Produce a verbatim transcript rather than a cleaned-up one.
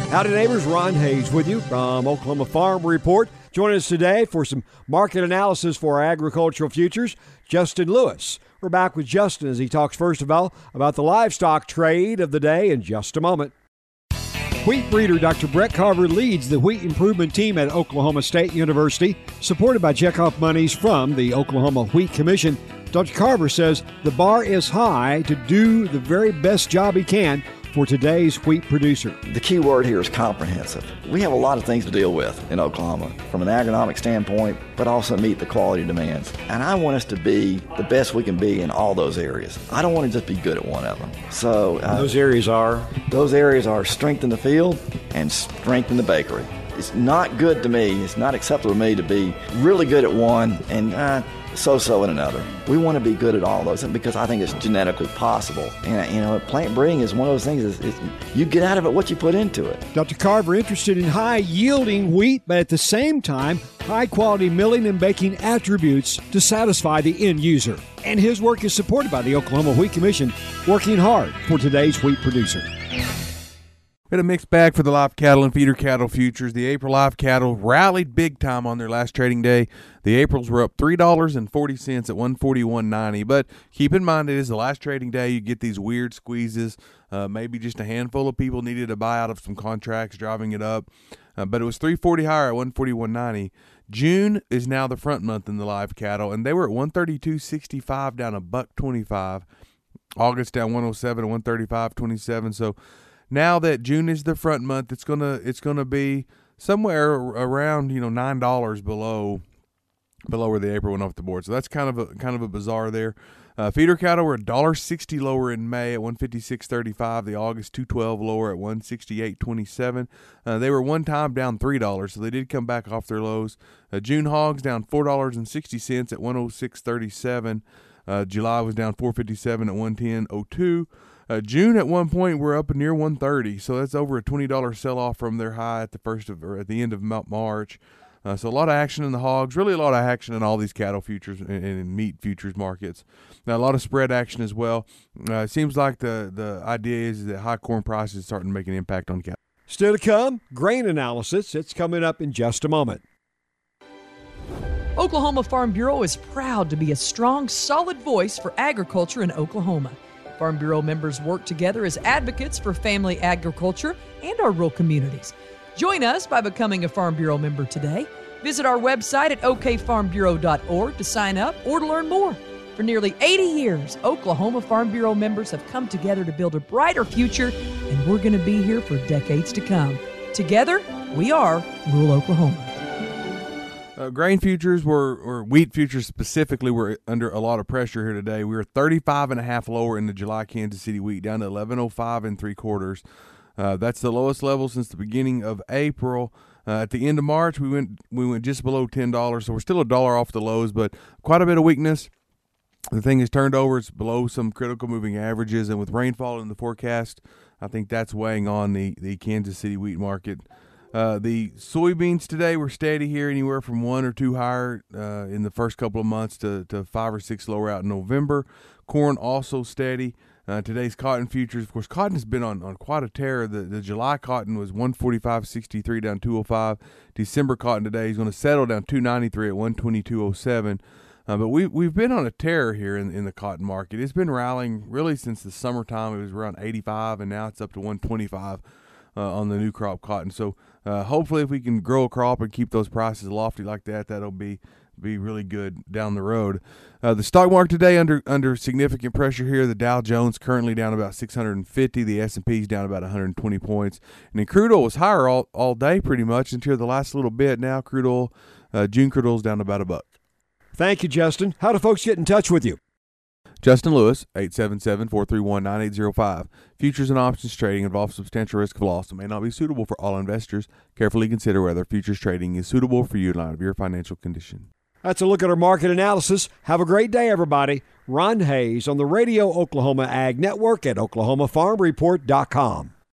Howdy neighbors, Ron Hayes with you from Oklahoma Farm Report. Joining us today for some market analysis for our agricultural futures, Justin Lewis. We're back with Justin as he talks first of all about the livestock trade of the day in just a moment. Wheat breeder Doctor Brett Carver leads the wheat improvement team at Oklahoma State University, supported by checkoff monies from the Oklahoma Wheat Commission. Doctor Carver says the bar is high to do the very best job he can for today's wheat producer. The key word here is comprehensive. We have a lot of things to deal with in Oklahoma from an agronomic standpoint, but also meet the quality demands. And I want us to be the best we can be in all those areas. I don't want to just be good at one of them. So uh, those areas are? Those areas are strength in the field and strength in the bakery. It's not good to me, it's not acceptable to me to be really good at one and uh, so-so in another. We want to be good at all those because I think it's genetically possible. And, you know, plant breeding is one of those things, is, is you get out of it what you put into it. Doctor Carver interested in high-yielding wheat, but at the same time, high-quality milling and baking attributes to satisfy the end user. And his work is supported by the Oklahoma Wheat Commission, working hard for today's wheat producer. We had a mixed bag for the live cattle and feeder cattle futures. The April live cattle rallied big time on their last trading day. The Aprils were up three dollars and forty cents at one forty-one ninety. But keep in mind, it is the last trading day. You get these weird squeezes. Uh, maybe just a handful of people needed to buy out of some contracts, driving it up. Uh, but it was three forty higher at one forty-one ninety. June is now the front month in the live cattle, and they were at one thirty-two sixty-five, down a buck twenty-five. August down one oh seven at one thirty-five twenty-seven. So now that June is the front month, it's gonna it's gonna be somewhere around, you know, nine dollars below below where the April went off the board. So that's kind of a kind of a bizarre there. Uh, feeder cattle were a dollar sixty lower in May at one fifty six thirty five. The August two twelve lower at one sixty eight twenty seven. Uh, they were one time down three dollars, so they did come back off their lows. Uh, June hogs down four dollars and sixty cents at one oh six thirty seven. Uh, July was down four fifty seven at one ten oh two. Uh, June at one point we're up near one thirty, so that's over a twenty dollars sell-off from their high at the first of or at the end of March. Uh, so a lot of action in the hogs, really a lot of action in all these cattle futures and, and meat futures markets. Now a lot of spread action as well. Uh, it seems like the the idea is that high corn prices starting to make an impact on cattle. Still to come, grain analysis. It's coming up in just a moment. Oklahoma Farm Bureau is proud to be a strong, solid voice for agriculture in Oklahoma. Farm Bureau members work together as advocates for family agriculture and our rural communities. Join us by becoming a Farm Bureau member today. Visit our website at o k farm bureau dot org to sign up or to learn more. For nearly eighty years, Oklahoma Farm Bureau members have come together to build a brighter future, and we're going to be here for decades to come. Together, we are Rural Oklahoma. Uh, grain futures were, or wheat futures specifically, were under a lot of pressure here today. We were thirty-five and a half lower in the July Kansas City wheat, down to eleven oh five and three quarters. Uh, that's the lowest level since the beginning of April. Uh, at the end of March, we went we went just below ten dollars, so we're still a dollar off the lows, but quite a bit of weakness. The thing is turned over. It's below some critical moving averages, and with rainfall in the forecast, I think that's weighing on the, the Kansas City wheat market. Uh, the soybeans today were steady here, anywhere from one or two higher uh, in the first couple of months to, to five or six lower out in November. Corn also steady. Uh, today's cotton futures, of course, cotton has been on, on quite a tear. The, the July cotton was one forty-five sixty-three, down two oh five. December cotton today is going to settle down two ninety-three at one twenty-two oh seven. Uh, but we, we've been on a tear here in, in the cotton market. It's been rallying really since the summertime. It was around eighty-five, and now it's up to one twenty-five uh, on the new crop cotton. So uh, hopefully if we can grow a crop and keep those prices lofty like that, that'll be be really good down the road. Uh, the stock market today under under significant pressure here. The Dow Jones currently down about six hundred fifty. The S and P is down about one hundred twenty points. And then crude oil was higher all, all day pretty much until the last little bit. Now crude oil, uh, June crude oil is down about a buck. Thank you, Justin. How do folks get in touch with you? Justin Lewis, eight seven seven, four three one, nine eight zero five. Futures and options trading involves substantial risk of loss and may not be suitable for all investors. Carefully consider whether futures trading is suitable for you in light of your financial condition. That's a look at our market analysis. Have a great day, everybody. Ron Hayes on the Radio Oklahoma Ag Network at oklahoma farm report dot com.